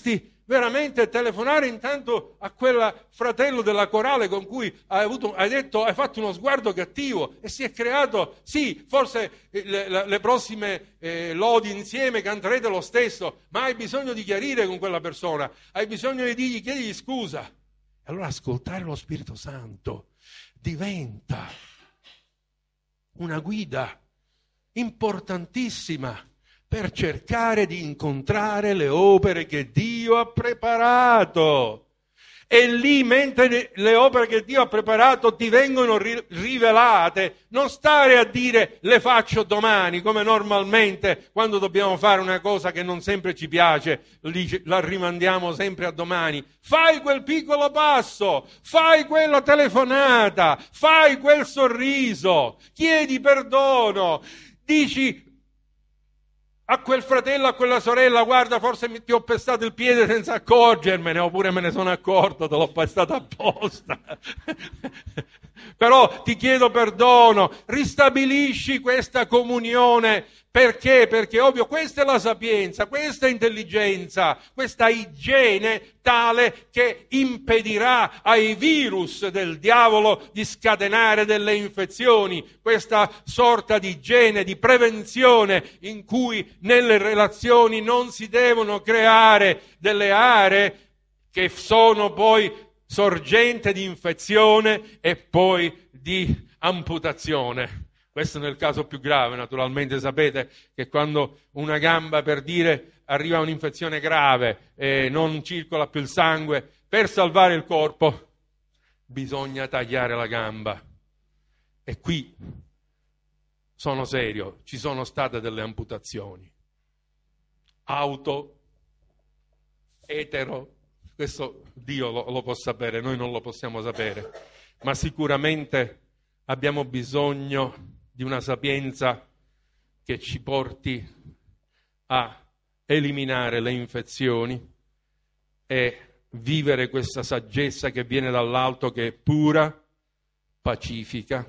veramente telefonare intanto a quel fratello della corale con cui hai, avuto, hai detto, hai fatto uno sguardo cattivo e si è creato, sì, forse le, le prossime eh, lodi insieme canterete lo stesso, ma hai bisogno di chiarire con quella persona, hai bisogno di dirgli, chiedigli scusa. Allora ascoltare lo Spirito Santo diventa una guida importantissima per cercare di incontrare le opere che Dio ha preparato. E lì, mentre le opere che Dio ha preparato ti vengono ri- rivelate, non stare a dire le faccio domani, come normalmente quando dobbiamo fare una cosa che non sempre ci piace, li, la rimandiamo sempre a domani. Fai quel piccolo passo, fai quella telefonata, fai quel sorriso, chiedi perdono, dici a quel fratello, a quella sorella, guarda, forse ti ho pestato il piede senza accorgermene, oppure me ne sono accorto, te l'ho pestato apposta. Però ti chiedo perdono, ristabilisci questa comunione. Perché? Perché ovvio, questa è la sapienza, questa è intelligenza, questa igiene tale che impedirà ai virus del diavolo di scatenare delle infezioni, questa sorta di igiene, di prevenzione in cui nelle relazioni non si devono creare delle aree che sono poi sorgente di infezione e poi di amputazione. Questo nel caso più grave, naturalmente sapete che quando una gamba, per dire, arriva a un'infezione grave e non circola più il sangue, per salvare il corpo bisogna tagliare la gamba. E qui sono serio, ci sono state delle amputazioni. Auto, etero, questo Dio lo, lo può sapere, noi non lo possiamo sapere, ma sicuramente abbiamo bisogno di una sapienza che ci porti a eliminare le infezioni e vivere questa saggezza che viene dall'alto, che è pura, pacifica,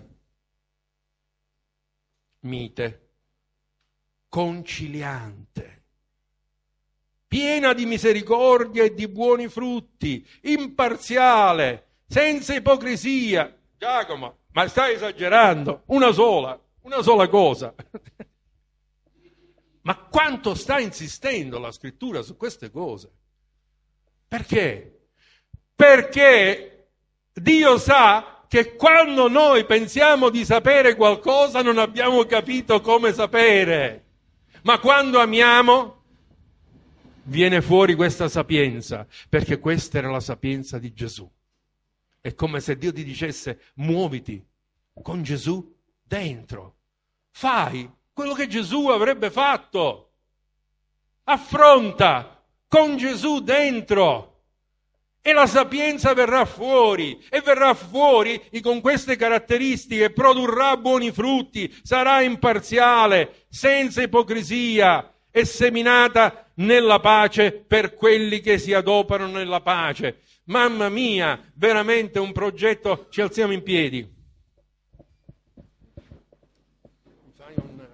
mite, conciliante, piena di misericordia e di buoni frutti, imparziale, senza ipocrisia. Giacomo, ma stai esagerando? Una sola, una sola cosa. Ma quanto sta insistendo la Scrittura su queste cose? Perché? Perché Dio sa che quando noi pensiamo di sapere qualcosa non abbiamo capito come sapere. Ma quando amiamo viene fuori questa sapienza, perché questa era la sapienza di Gesù. È come se Dio ti dicesse: muoviti con Gesù dentro, fai quello che Gesù avrebbe fatto, affronta con Gesù dentro e la sapienza verrà fuori, e verrà fuori con queste caratteristiche, produrrà buoni frutti, sarà imparziale, senza ipocrisia e seminata nella pace per quelli che si adoperano nella pace. Mamma mia, veramente un progetto. Ci alziamo in piedi. Fai un...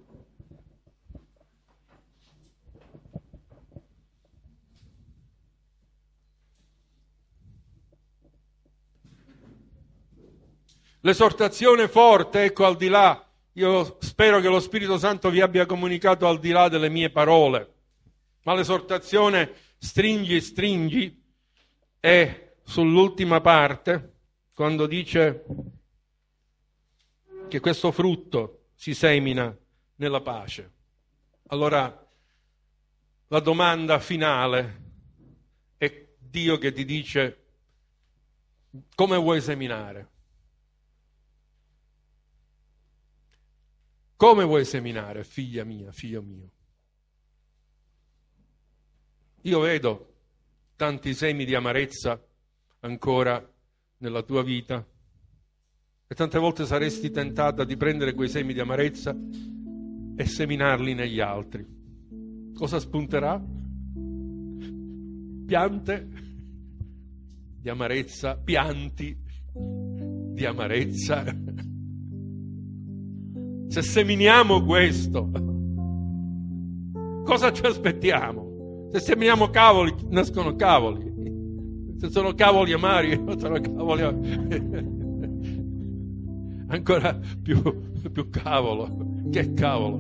L'esortazione forte, ecco, al di là, io spero che lo Spirito Santo vi abbia comunicato al di là delle mie parole, ma l'esortazione stringi, stringi, è sull'ultima parte, quando dice che questo frutto si semina nella pace. Allora, la domanda finale è Dio che ti dice: come vuoi seminare? Come vuoi seminare, figlia mia, figlio mio? Io vedo tanti semi di amarezza ancora nella tua vita e tante volte saresti tentata di prendere quei semi di amarezza e seminarli negli altri. Cosa spunterà? Piante di amarezza, pianti di amarezza. Se seminiamo questo, cosa ci aspettiamo? Se seminiamo cavoli, nascono cavoli. Se sono cavoli amari, sono cavoli amari. Ancora più, più cavolo. Che cavolo.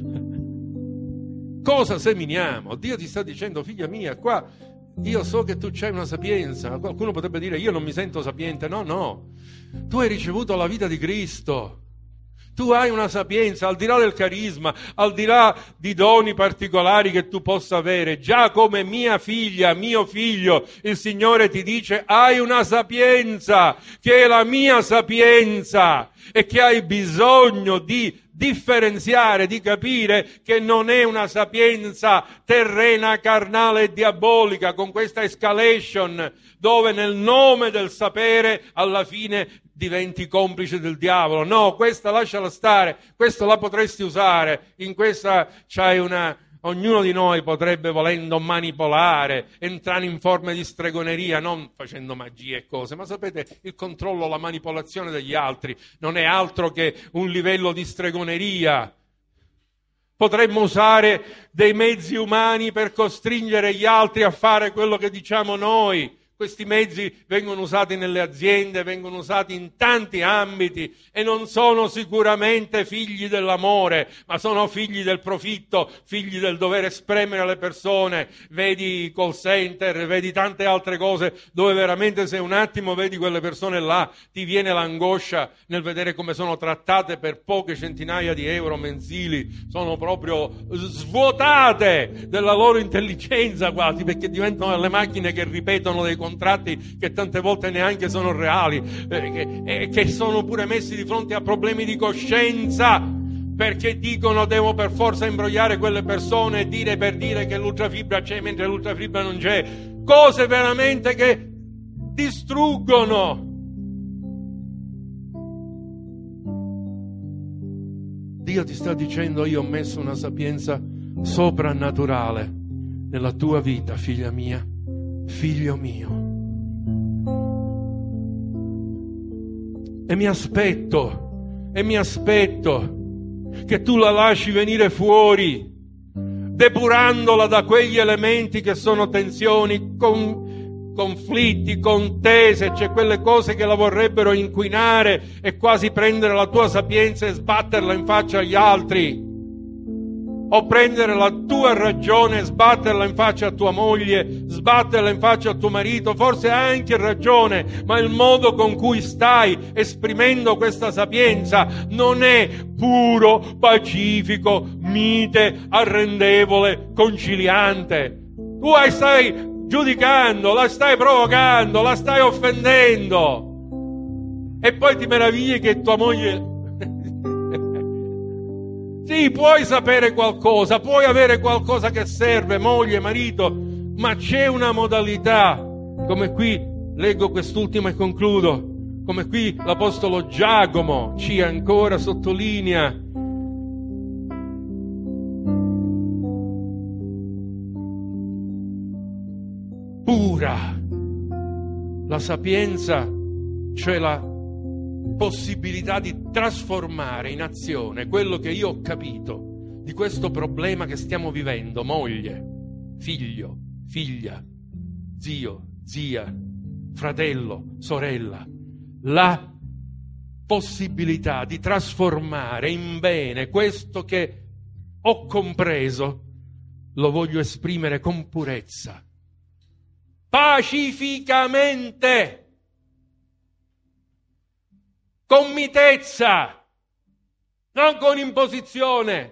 Cosa seminiamo? Dio ti sta dicendo, figlia mia, qua io so che tu c'hai una sapienza. Qualcuno potrebbe dire, io non mi sento sapiente. No, no. Tu hai ricevuto la vita di Cristo. Tu hai una sapienza, al di là del carisma, al di là di doni particolari che tu possa avere. Già come mia figlia, mio figlio, il Signore ti dice, hai una sapienza, che è la mia sapienza, e che hai bisogno di differenziare, di capire che non è una sapienza terrena, carnale e diabolica, con questa escalation, dove nel nome del sapere alla fine diventi complice del diavolo. No, questa lasciala stare, questa la potresti usare, in questa c'hai una... Ognuno di noi potrebbe, volendo, manipolare, entrare in forme di stregoneria, non facendo magie e cose, ma sapete, il controllo, la manipolazione degli altri non è altro che un livello di stregoneria. Potremmo usare dei mezzi umani per costringere gli altri a fare quello che diciamo noi. Questi mezzi vengono usati nelle aziende, vengono usati in tanti ambiti e non sono sicuramente figli dell'amore, ma sono figli del profitto, figli del dover spremere le persone. Vedi i call center, vedi tante altre cose dove veramente se un attimo vedi quelle persone là ti viene l'angoscia nel vedere come sono trattate per poche centinaia di euro mensili. Sono proprio svuotate della loro intelligenza quasi, perché diventano delle macchine che ripetono dei contratti che tante volte neanche sono reali, eh, che, eh, che sono pure messi di fronte a problemi di coscienza perché dicono devo per forza imbrogliare quelle persone e dire per dire che l'ultrafibra c'è mentre l'ultrafibra non c'è, cose veramente che distruggono. Dio ti sta dicendo, io ho messo una sapienza soprannaturale nella tua vita, figlia mia, figlio mio. E mi aspetto, e mi aspetto che tu la lasci venire fuori, depurandola da quegli elementi che sono tensioni, con, conflitti, contese, cioè quelle cose che la vorrebbero inquinare e quasi prendere la tua sapienza e sbatterla in faccia agli altri. O prendere la tua ragione e sbatterla in faccia a tua moglie, sbatterla in faccia a tuo marito, forse hai anche ragione, ma il modo con cui stai esprimendo questa sapienza non è puro, pacifico, mite, arrendevole, conciliante. Tu la stai giudicando, la stai provocando, la stai offendendo. E poi ti meravigli che tua moglie... Sì, puoi sapere qualcosa, puoi avere qualcosa che serve, moglie, marito, ma c'è una modalità, come qui, leggo quest'ultimo e concludo, come qui l'Apostolo Giacomo ci ancora sottolinea. Pura, la sapienza, cioè la possibilità di trasformare in azione quello che io ho capito di questo problema che stiamo vivendo, moglie, figlio, figlia, zio, zia, fratello, sorella, la possibilità di trasformare in bene questo che ho compreso, lo voglio esprimere con purezza, pacificamente, con mitezza, non con imposizione,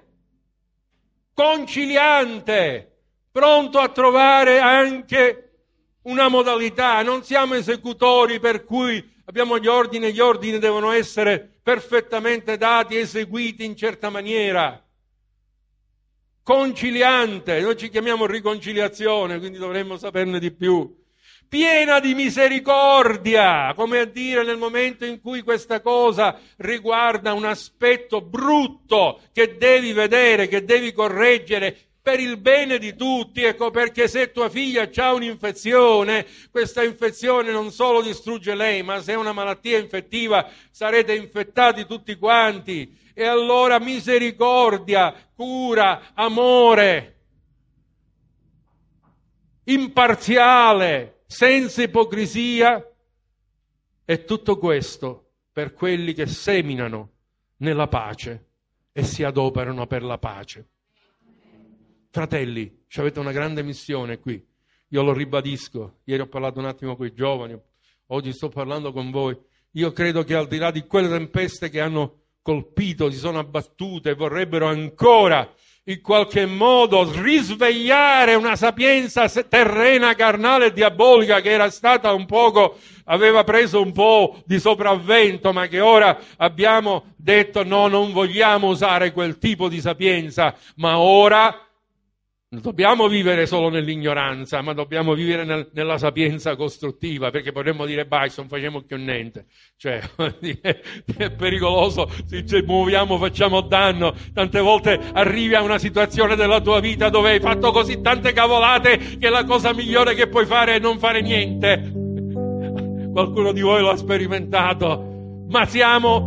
conciliante, pronto a trovare anche una modalità. Non siamo esecutori per cui abbiamo gli ordini e gli ordini devono essere perfettamente dati, eseguiti in certa maniera. Conciliante, noi ci chiamiamo riconciliazione, quindi dovremmo saperne di più. Piena di misericordia, come a dire nel momento in cui questa cosa riguarda un aspetto brutto che devi vedere, che devi correggere per il bene di tutti. Ecco perché se tua figlia ha un'infezione, questa infezione non solo distrugge lei, ma se è una malattia infettiva sarete infettati tutti quanti. E allora misericordia, cura, amore. imparziale, senza ipocrisia. E tutto questo per quelli che seminano nella pace e si adoperano per la pace. Fratelli, avete una grande missione qui. Io lo ribadisco. Ieri ho parlato un attimo con i giovani, oggi sto parlando con voi. Io credo che al di là di quelle tempeste che hanno colpito, si sono abbattute e vorrebbero ancora in qualche modo risvegliare una sapienza terrena, carnale e diabolica che era stata un poco, aveva preso un po' di sopravvento, ma che ora abbiamo detto no, non vogliamo usare quel tipo di sapienza, ma ora non dobbiamo vivere solo nell'ignoranza, ma dobbiamo vivere nel, nella sapienza costruttiva, perché potremmo dire, bah, non facciamo più niente. Cioè, è pericoloso, se ci muoviamo facciamo danno. Tante volte arrivi a una situazione della tua vita dove hai fatto così tante cavolate che la cosa migliore che puoi fare è non fare niente. Qualcuno di voi lo ha sperimentato, ma siamo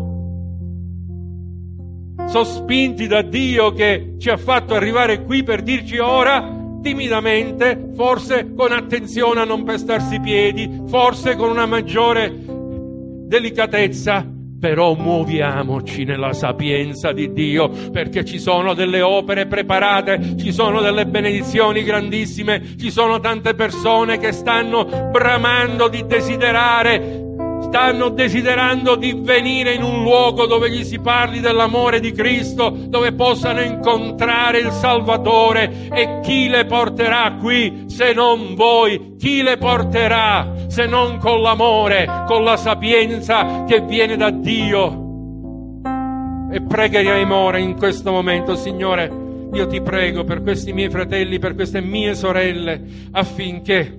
sospinti da Dio che ci ha fatto arrivare qui per dirci ora, timidamente, forse con attenzione a non pestarsi i piedi, forse con una maggiore delicatezza, però muoviamoci nella sapienza di Dio, perché ci sono delle opere preparate, ci sono delle benedizioni grandissime, ci sono tante persone che stanno bramando di desiderare, stanno desiderando di venire in un luogo dove gli si parli dell'amore di Cristo, dove possano incontrare il Salvatore. E chi le porterà qui se non voi? Chi le porterà se non con l'amore, con la sapienza che viene da Dio? E pregheremo ora in questo momento, Signore, io ti prego per questi miei fratelli, per queste mie sorelle, affinché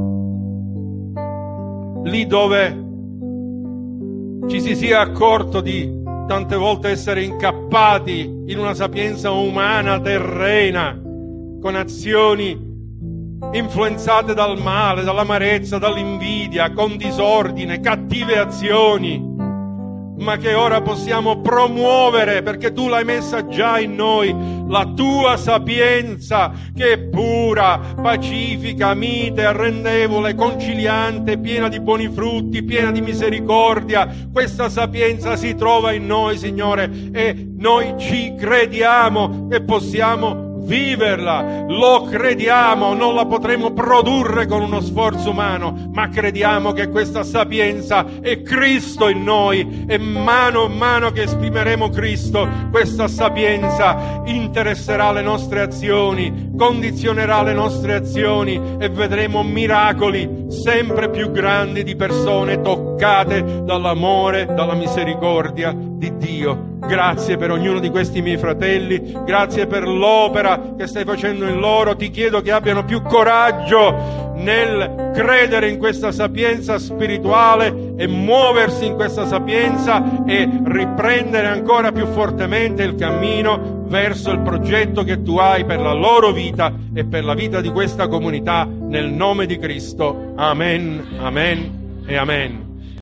lì dove ci si sia accorto di tante volte essere incappati in una sapienza umana, terrena, con azioni influenzate dal male, dall'amarezza, dall'invidia, con disordine, cattive azioni, ma che ora possiamo promuovere, perché tu l'hai messa già in noi, la tua sapienza, che è pura, pacifica, mite, arrendevole, conciliante, piena di buoni frutti, piena di misericordia. Questa sapienza si trova in noi, Signore, e noi ci crediamo e possiamo viverla, lo crediamo, non la potremo produrre con uno sforzo umano, ma crediamo che questa sapienza è Cristo in noi, e mano a mano che esprimeremo Cristo, questa sapienza interesserà le nostre azioni, condizionerà le nostre azioni, e vedremo miracoli sempre più grandi di persone toccate dall'amore, dalla misericordia di Dio. Grazie per ognuno di questi miei fratelli, grazie per l'opera che stai facendo in loro. Ti chiedo che abbiano più coraggio nel credere in questa sapienza spirituale e muoversi in questa sapienza e riprendere ancora più fortemente il cammino verso il progetto che tu hai per la loro vita e per la vita di questa comunità, nel nome di Cristo. Amen, amen e amen.